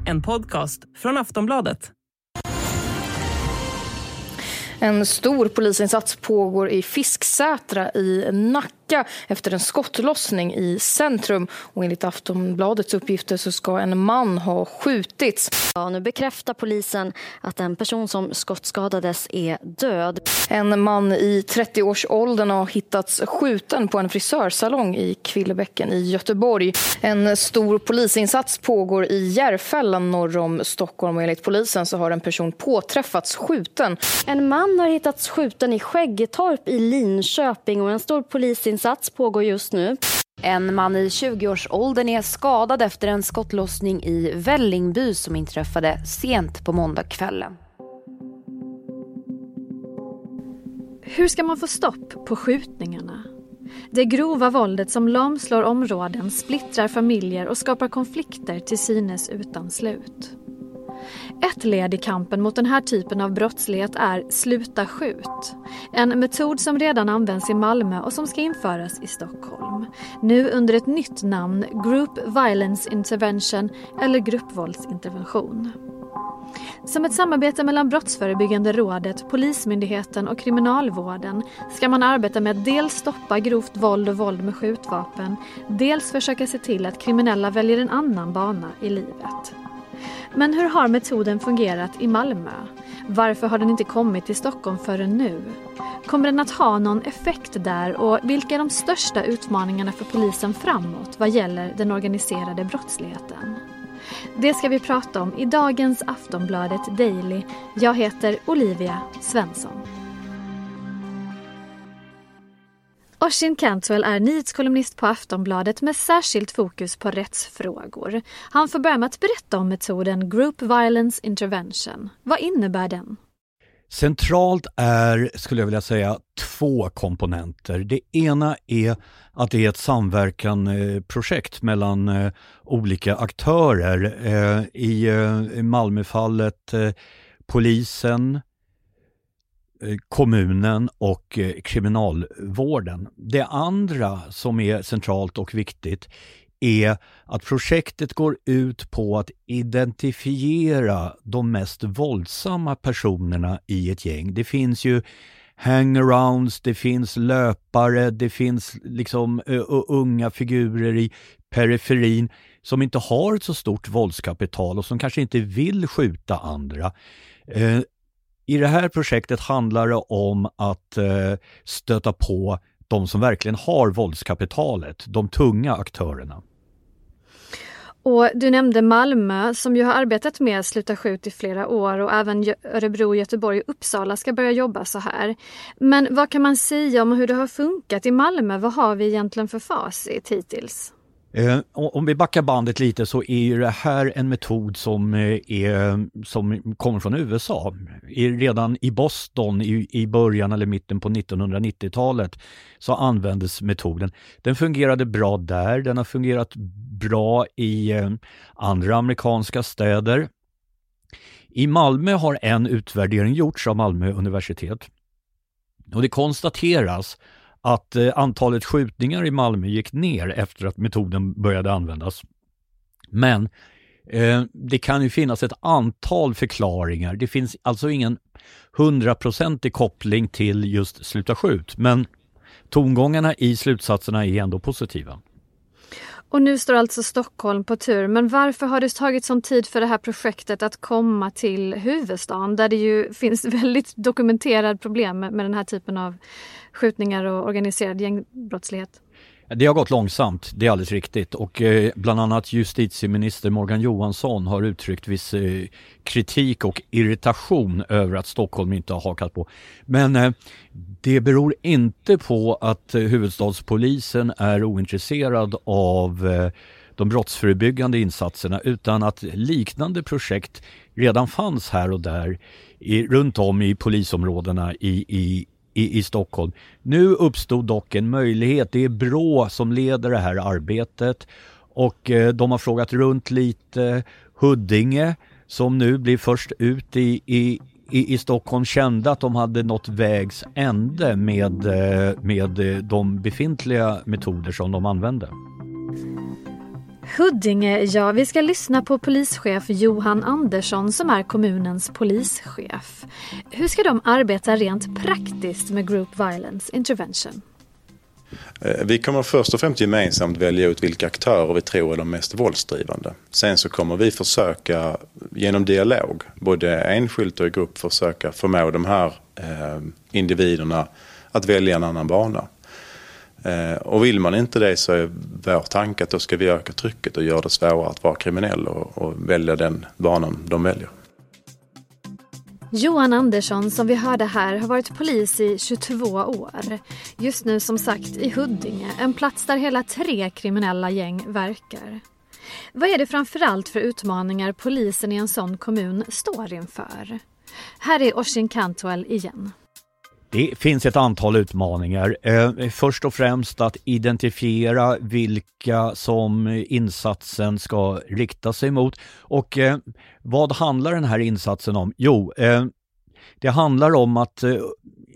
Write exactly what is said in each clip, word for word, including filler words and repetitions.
En podcast från Aftonbladet. En stor polisinsats pågår i Fisksätra i Nacka efter en skottlossning i centrum. Och enligt Aftonbladets uppgifter så ska en man ha skjutits. Ja, nu bekräftar polisen att en person som skottskadades är död. En man i trettioårsåldern har hittats skjuten på en frisörsalong i Kvillebäcken i Göteborg. En stor polisinsats pågår i Järfälla norr om Stockholm. Och enligt polisen så har en person påträffats skjuten. En man har hittats skjuten i Skäggetorp i Linköping och en stor polisinsats pågår just nu. En man i tjugoårsåldern är skadad efter en skottlossning i Vällingby som inträffade sent på måndagskvällen. Hur ska man få stopp på skjutningarna? Det grova våldet som lamslår områden, splittrar familjer och skapar konflikter till synes utan slut. Ett led i kampen mot den här typen av brottslighet är Sluta skjut. En metod som redan används i Malmö och som ska införas i Stockholm. Nu under ett nytt namn, Group Violence Intervention eller gruppvåldsintervention. Som ett samarbete mellan Brottsförebyggande rådet, Polismyndigheten och Kriminalvården ska man arbeta med att dels stoppa grovt våld och våld med skjutvapen, dels försöka se till att kriminella väljer en annan bana i livet. Men hur har metoden fungerat i Malmö? Varför har den inte kommit till Stockholm förrän nu? Kommer den att ha någon effekt där och vilka är de största utmaningarna för polisen framåt vad gäller den organiserade brottsligheten? Det ska vi prata om i dagens Aftonbladet Daily. Jag heter Olivia Svensson. Oisin Cantwell är nyhetskolumnist på Aftonbladet med särskilt fokus på rättsfrågor. Han får börja med att berätta om metoden Group Violence Intervention. Vad innebär den? Centralt är, skulle jag vilja säga, två komponenter. Det ena är att det är ett samverkanprojekt mellan eh, olika aktörer. Eh, I eh, Malmöfallet eh, polisen, kommunen och kriminalvården. Det andra som är centralt och viktigt är att projektet går ut på att identifiera de mest våldsamma personerna i ett gäng. Det finns ju hangarounds, det finns löpare, det finns liksom uh, unga figurer i periferin som inte har ett så stort våldskapital och som kanske inte vill skjuta andra. Uh, I det här projektet handlar det om att eh, stöta på de som verkligen har våldskapitalet, de tunga aktörerna. Och du nämnde Malmö som ju har arbetat med Sluta skjut i flera år och även Örebro, Göteborg och Uppsala ska börja jobba så här. Men vad kan man säga om hur det har funkat i Malmö? Vad har vi egentligen för facit hittills? Eh, om vi backar bandet lite så är ju det här en metod som, är, som kommer från U S A. Redan i Boston i, i början eller mitten på nittonhundranittiotalet så användes metoden. Den fungerade bra där, den har fungerat bra i eh, andra amerikanska städer. I Malmö har en utvärdering gjorts av Malmö universitet och det konstateras att eh, antalet skjutningar i Malmö gick ner efter att metoden började användas. Men eh, det kan ju finnas ett antal förklaringar. Det finns alltså ingen hundraprocentig koppling till just Sluta skjut. Men tongångarna i slutsatserna är ändå positiva. Och nu står alltså Stockholm på tur. Men varför har det tagit sån tid för det här projektet att komma till huvudstaden? Där det ju finns väldigt dokumenterad problem med den här typen av skjutningar och organiserad gängbrottslighet. Det har gått långsamt, det är alldeles riktigt. Och eh, bland annat justitieminister Morgan Johansson har uttryckt viss eh, kritik och irritation över att Stockholm inte har hakat på. Men eh, det beror inte på att eh, huvudstadspolisen är ointresserad av eh, de brottsförebyggande insatserna utan att liknande projekt redan fanns här och där i, runt om i polisområdena i, i I, i Stockholm. Nu uppstod dock en möjlighet. Det är Brå som leder det här arbetet och eh, de har frågat runt lite. Huddinge som nu blir först ut i, i, i, i Stockholm kände att de hade nått vägs ände med, eh, med de befintliga metoder som de använde. Huddinge, ja, vi ska lyssna på polischef Johan Andersson som är kommunens polischef. Hur ska de arbeta rent praktiskt med Group Violence Intervention? Vi kommer först och främst gemensamt välja ut vilka aktörer vi tror är de mest våldsdrivande. Sen så kommer vi försöka genom dialog, både enskilt och i grupp, försöka förmå de här eh, individerna att välja en annan bana. Eh, och vill man inte det så är vår tanke att då ska vi öka trycket och göra det svårare att vara kriminell och, och välja den banan de väljer. Johan Andersson, som vi hörde här, har varit polis i tjugotvå år. Just nu som sagt i Huddinge, en plats där hela tre kriminella gäng verkar. Vad är det framförallt för utmaningar polisen i en sån kommun står inför? Här är Oshin Cantwell igen. Det finns ett antal utmaningar. Eh, först och främst att identifiera vilka som insatsen ska rikta sig mot. Och eh, vad handlar den här insatsen om? Jo, eh, det handlar om att eh,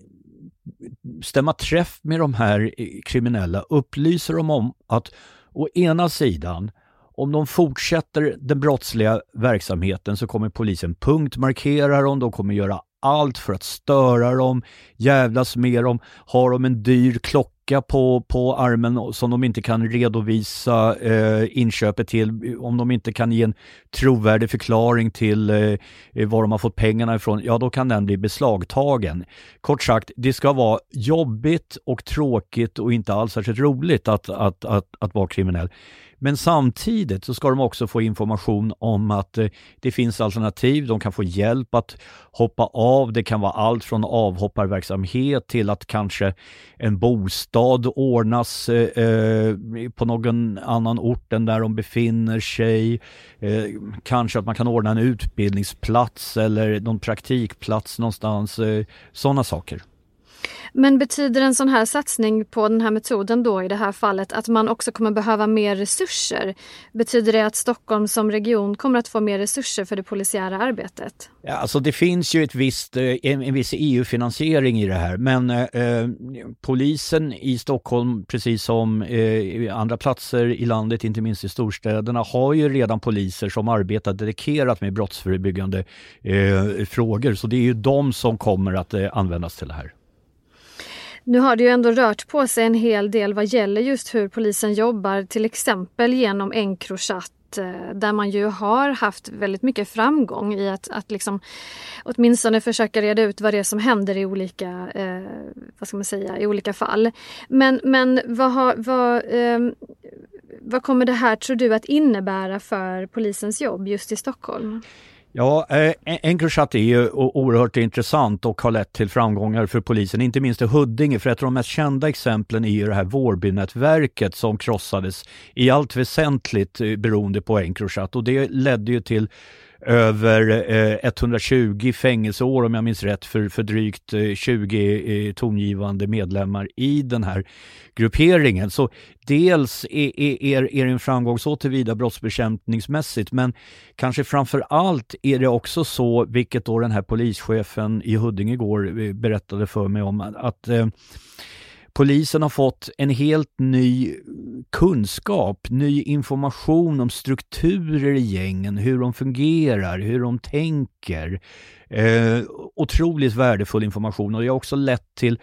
stämma träff med de här kriminella. Upplyser dem om att å ena sidan, om de fortsätter den brottsliga verksamheten så kommer polisen punktmarkera dem, de kommer göra allt för att störa dem, jävlas med dem, har de en dyr klocka på, på armen som de inte kan redovisa eh, inköpet till, om de inte kan ge en trovärdig förklaring till eh, var de har fått pengarna ifrån, ja då kan den bli beslagtagen. Kort sagt, det ska vara jobbigt och tråkigt och inte alls särskilt roligt att, att, att, att vara kriminell. Men samtidigt så ska de också få information om att eh, det finns alternativ. De kan få hjälp att hoppa av. Det kan vara allt från avhopparverksamhet till att kanske en bostad ordnas eh, på någon annan ort än där de befinner sig. Eh, kanske att man kan ordna en utbildningsplats eller någon praktikplats någonstans. Eh, sådana saker. Men betyder en sån här satsning på den här metoden då i det här fallet att man också kommer behöva mer resurser? Betyder det att Stockholm som region kommer att få mer resurser för det polisiära arbetet? Ja, alltså det finns ju ett visst, en, en viss E U-finansiering i det här, men eh, polisen i Stockholm, precis som eh, andra platser i landet, inte minst i storstäderna, har ju redan poliser som arbetar dedikerat med brottsförebyggande eh, frågor, så det är ju de som kommer att eh, användas till det här. Nu har det ju ändå rört på sig en hel del vad gäller just hur polisen jobbar, till exempel genom Encrochat, där man ju har haft väldigt mycket framgång i att, att liksom åtminstone försöka reda ut vad det är som händer i olika, eh, vad ska man säga, i olika fall. Men, men vad, har, vad, eh, vad kommer det här, tror du, att innebära för polisens jobb just i Stockholm? Ja, eh, Encrochat är ju oerhört intressant och har lett till framgångar för polisen, inte minst i Huddinge, för ett av de mest kända exemplen är ju det här Vårbynätverket som krossades i allt väsentligt beroende på Encrochat, och det ledde ju till över eh, etthundratjugo fängelseår om jag minns rätt för, för drygt eh, tjugo eh, tongivande medlemmar i den här grupperingen. Så dels är, är, är en framgång så tillvida brottsbekämpningsmässigt, men kanske framför allt är det också så, vilket då den här polischefen i Huddinge igår berättade för mig om, att eh, polisen har fått en helt ny kunskap, ny information om strukturer i gängen, hur de fungerar, hur de tänker. Eh, otroligt värdefull information, och det har också lett till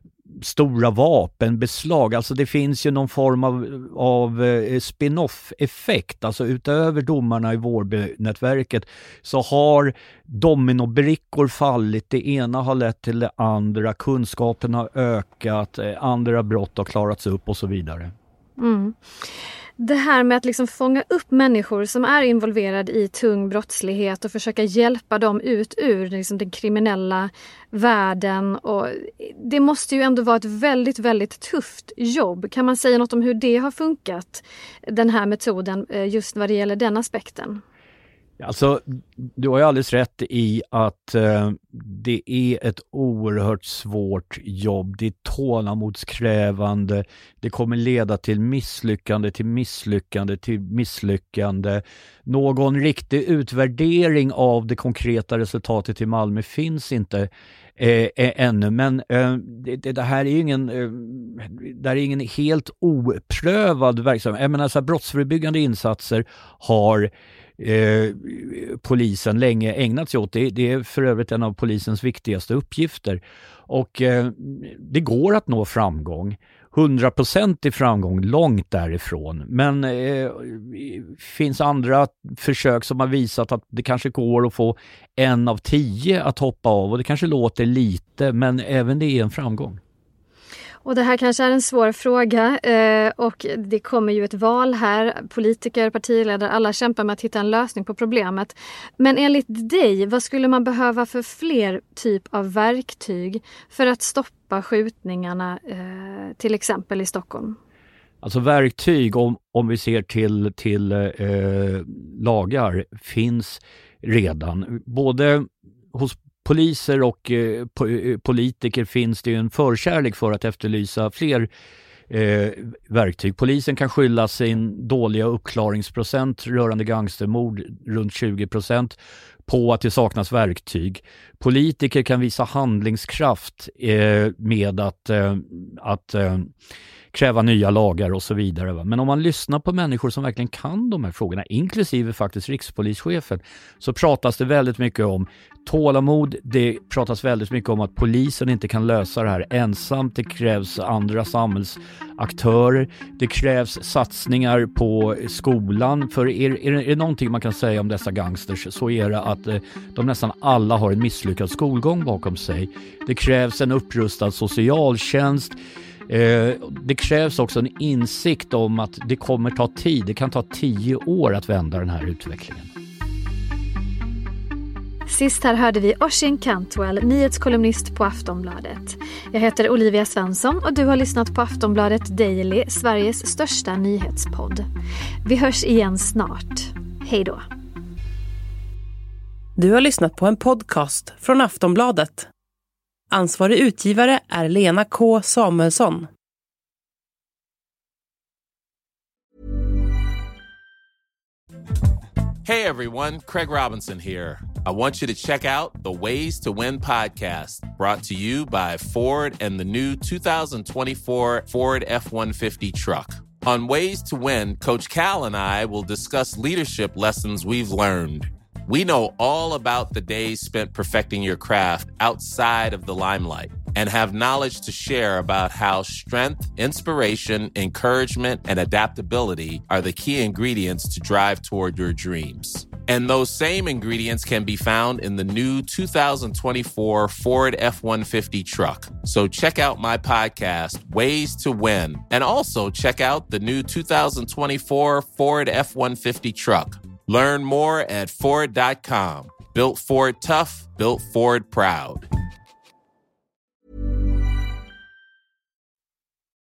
stora vapenbeslag. Alltså det finns ju någon form av, av eh, spin-off-effekt. Alltså utöver domarna i Vårbynätverket så har dominobrickor fallit. Det ena har lett till det andra. Kunskapen har ökat. Eh, andra brott har klarats upp och så vidare. Mm. Det här med att liksom fånga upp människor som är involverade i tung brottslighet och försöka hjälpa dem ut ur liksom den kriminella världen. Och det måste ju ändå vara ett väldigt, väldigt tufft jobb. Kan man säga något om hur det har funkat, den här metoden, just vad det gäller den aspekten? Alltså, du har ju alldeles rätt i att eh, det är ett oerhört svårt jobb. Det är tålamodskrävande. Det kommer leda till misslyckande, till misslyckande, till misslyckande. Någon riktig utvärdering av det konkreta resultatet i Malmö finns inte eh, ännu. Men eh, det, det här är ju ingen, eh, det är ingen helt oprövad verksamhet. Jag menar, så här, brottsförebyggande insatser har Eh, polisen länge ägnat sig åt. Det, det är för övrigt en av polisens viktigaste uppgifter. Och eh, det går att nå framgång. hundra procent i framgång, långt därifrån. Men eh, finns andra försök som har visat att det kanske går att få en av tio att hoppa av. Och det kanske låter lite, men även det är en framgång. Och det här kanske är en svår fråga eh, och det kommer ju ett val här. Politiker, partiledare, alla kämpar med att hitta en lösning på problemet. Men enligt dig, vad skulle man behöva för fler typ av verktyg för att stoppa skjutningarna eh, till exempel i Stockholm? Alltså verktyg, om, om vi ser till, till eh, lagar, finns redan. Både hos poliser och eh, po- politiker finns det ju en förkärlek för att efterlysa fler eh, verktyg. Polisen kan skylla sin dåliga uppklaringsprocent rörande gangstermord, runt tjugo procent, på att det saknas verktyg. Politiker kan visa handlingskraft eh, med att, eh, att eh, kräva nya lagar och så vidare. Va? Men om man lyssnar på människor som verkligen kan de här frågorna, inklusive faktiskt rikspolischefen, så pratas det väldigt mycket om tålamod. Det pratas väldigt mycket om att polisen inte kan lösa det här ensamt. Det krävs andra samhällsaktörer. Det krävs satsningar på skolan. För är, är, är det någonting man kan säga om dessa gangsters, så är det att eh, de nästan alla har en misslyckad skolgång bakom sig. Det krävs en upprustad socialtjänst. Eh, det krävs också en insikt om att det kommer ta tid. Det kan ta tio år att vända den här utvecklingen. Sist här hörde vi Oisin Cantwell, nyhetskolumnist på Aftonbladet. Jag heter Olivia Svensson och du har lyssnat på Aftonbladet Daily, Sveriges största nyhetspodd. Vi hörs igen snart. Hej då. Du har lyssnat på en podcast från Aftonbladet. Ansvarig utgivare är Lena K. Samuelsson. Hey everyone, Craig Robinson here. I want you to check out the Ways to Win podcast, brought to you by Ford and the new two thousand twenty-four Ford F one fifty truck. On Ways to Win, Coach Cal and I will discuss leadership lessons we've learned. We know all about the days spent perfecting your craft outside of the limelight and have knowledge to share about how strength, inspiration, encouragement, and adaptability are the key ingredients to drive toward your dreams. And those same ingredients can be found in the new two thousand twenty-four Ford F one fifty truck. So check out my podcast, Ways to Win, and also check out the new two thousand twenty-four Ford F one fifty truck. Learn more at Ford dot com. Built Ford tough, built Ford proud.